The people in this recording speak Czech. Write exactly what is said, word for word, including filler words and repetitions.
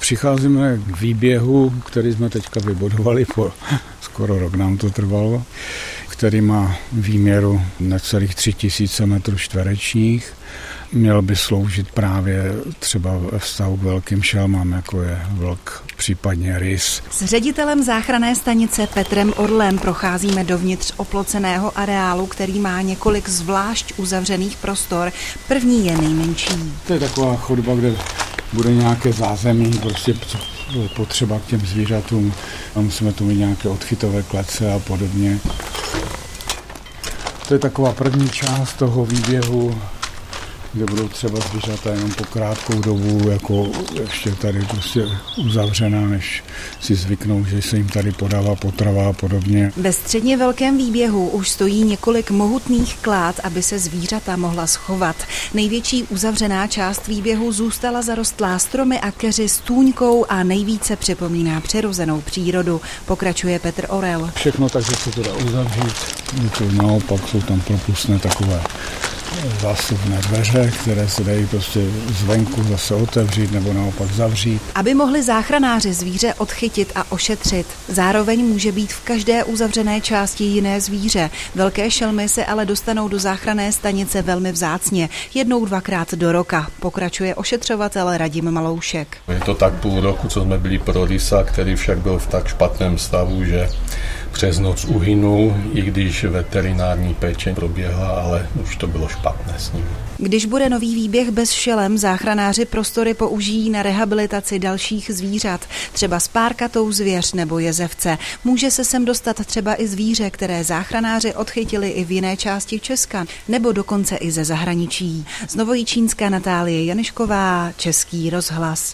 Přicházíme k výběhu, který jsme teďka vybudovali, po skoro rok nám to trvalo, který má výměru necelých tři tisíce metrů čtverečních. Měl by sloužit právě třeba ve vztahu k velkým šelmám, jako je vlk, případně rys. S ředitelem záchranné stanice Petrem Orlem procházíme dovnitř oploceného areálu, který má několik zvlášť uzavřených prostor. První je nejmenší. To je taková chodba, kde bude nějaké zázemí, prostě potřeba k těm zvířatům. A musíme tu mít nějaké odchytové klece a podobně. To je taková první část toho výběhu, kde budou třeba zvířata jenom po krátkou dobu, jako ještě tady prostě uzavřená, než si zvyknou, že se jim tady podává potrava a podobně. Ve středně velkém výběhu už stojí několik mohutných klád, aby se zvířata mohla schovat. Největší uzavřená část výběhu zůstala zarostlá stromy a keři s tůňkou a nejvíce připomíná přirozenou přírodu, pokračuje Petr Orel. Všechno tak, že se to dá uzavřít, to naopak jsou tam propustné takové zásuvné dveře, které se dají prostě zvenku zase otevřít nebo naopak zavřít. Aby mohli záchranáři zvíře odchytit a ošetřit, zároveň může být v každé uzavřené části jiné zvíře. Velké šelmy se ale dostanou do záchranné stanice velmi vzácně, jednou dvakrát do roka, pokračuje ošetřovatel Radim Maloušek. Je to tak půl roku, co jsme byli pro rysa, který však byl v tak špatném stavu, že přes noc uhynul, i když veterinární péče proběhla, ale už to bylo špatné s ním. Když bude nový výběh bez šelem, záchranáři prostory použijí na rehabilitaci dalších zvířat, třeba spárkatou zvěř nebo jezevce. Může se sem dostat třeba i zvíře, které záchranáři odchytili i v jiné části Česka, nebo dokonce i ze zahraničí. Z Novojičínska Natálie Janišková, Český rozhlas.